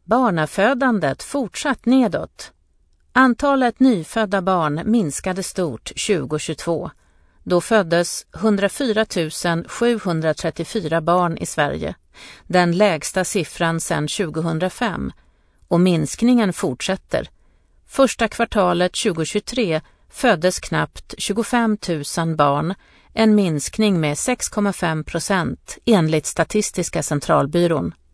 Barnafödandet fortsatt nedåt. Antalet nyfödda barn minskade stort 2022. Då föddes 104 734 barn i Sverige, den lägsta siffran sedan 2005. Och minskningen fortsätter. Första kvartalet 2023 föddes knappt 25 000 barn, en minskning med 6,5% enligt Statistiska centralbyrån.